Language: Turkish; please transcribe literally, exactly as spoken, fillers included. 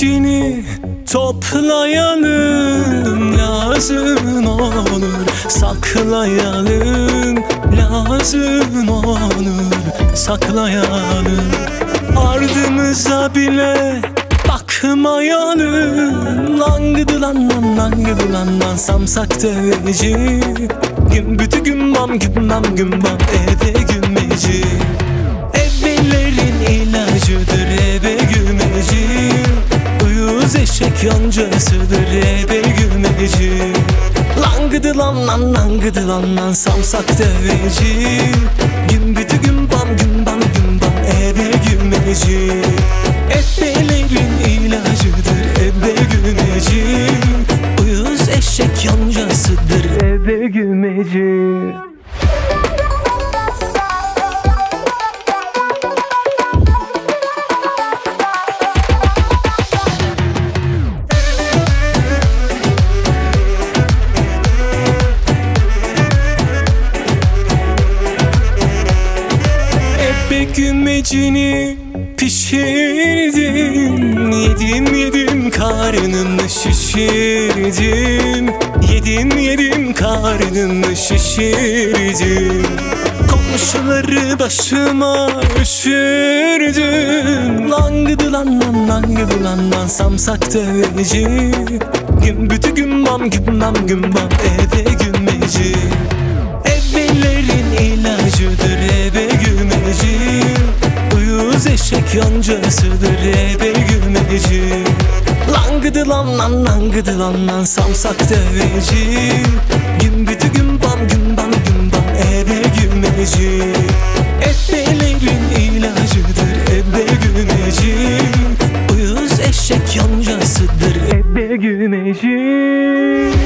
gümecini toplayalım, lazım olur saklayalım, lazım olur saklayalım. Ardımıza bile bakmayalım. Langıdı lan lan langıdı lan lan samsak döveci. Gümbütü gümbam gümbam gümbam ebe gümeci. Ebelerin ilacıdır ebe gümeci. Uyuz eşek yoncasıdır ebe gümeci. Langıdı lan lan langıdı lan lan samsak döveci. Gümbütü gümbam gümbam gümbam ebe gümeci. Ebelerin ilacıdır ebe gümeci. Uyuz eşek yoncasıdır ebe gümeci. Ebe gümecini pişirdim, yedim yedim karnımı şişirdim. Yedim yedim karnımı şişirdim. Komşuları başıma üşürdüm. Langıdı lan lan langıdı lan lan samsak döveci. Gümbütü gümbam gümbam gümbam ebe gümeci. Ebelerin ilacıdır ebe gümeci. Uyuz eşek yoncasıdır ebe gümeci. Langıdı lan lan langıdı lan lan samsak döveci. Gümbütü gümbam gümbam gümbam ebe gümeci. Ebelerin ilacıdır ebe gümeci. Uyuz eşek yoncasıdır ebe gümeci.